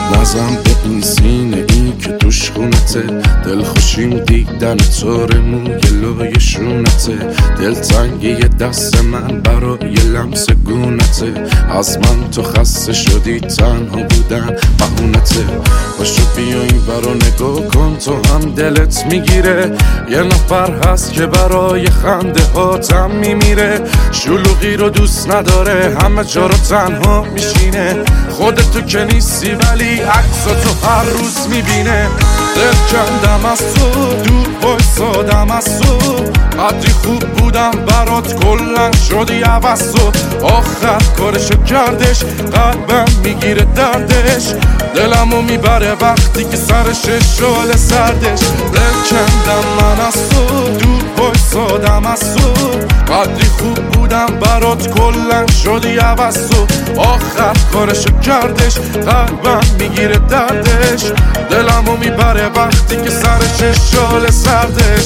نزن به این سینه این که توش خونته، دل خوشیم دیدن تار موی لای شونته، دل تنگی دست من برای لمس گونته، از من تو خسته شدی تنها بودن بهونته. باشو بیا این برا نگاه کن تو هم دلت میگیره، یه نفر هست که برای خنده هاتم میمیره، شلوغی رو دوست نداره همه جا رو تنها میشینه، خودتو که نیستی ولی عکساتو هر روز میبینه. دل کندم از تو دور بایستادم از تو، قدری خوب بودم برات کلن شدی عوض تو، آخر کارشو کردش قلبم میگیره دردش، دلمو میبره وقتی که سرش شال سردش. دل کندم من از تو دور بایستادم از تو، قدری خوب بودم برات کلن شدی عوض تو، آخر کارشو کردش قلبم میگیره دردش، دلمو میبره وقتی که سرش شال سردش.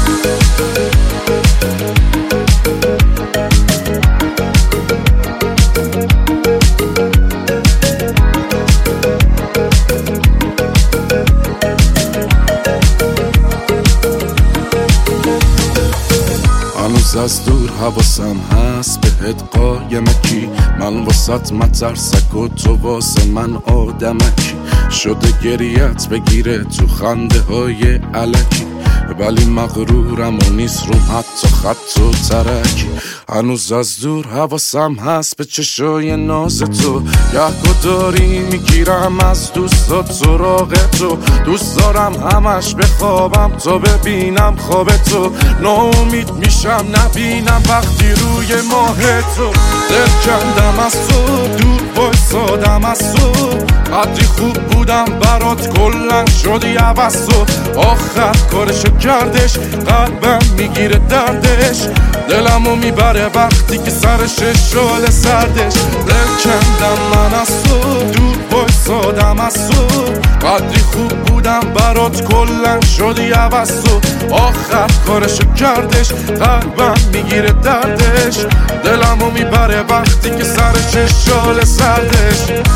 هنوز از دور حواسم هست بهت قایمکی، من واسط مترسک و تو واسه من آدمکی، شده گریت بگیره تو خنده های علکی، ولی مغرورم و نیست روم حتی خط و ترکی. هنوز از دور حواسم هست به چشای ناز تو، یهگو داری میگیرم از دوستات سراغ تو، دوست دارم همش بخوابم تا ببینم خواب تو، ناامید میشم نبینم وقتی روی ماه تو. دل کندم از تو دور بایستادم از تو، قدری خوب بودم برات کلن شدی عوض تو، آخر کارشو کردش قلبم میگیره دردش، دلمو میبره وقتی که سرش شال سردش. دل کندم من از تو دور بایستادم از تو، قدری خوب بودم برات کلن شدی عوض تو، آخر کارشو کردش قلبم میگیره دردش، دلمو میبره وقتی که سرش شال سردش.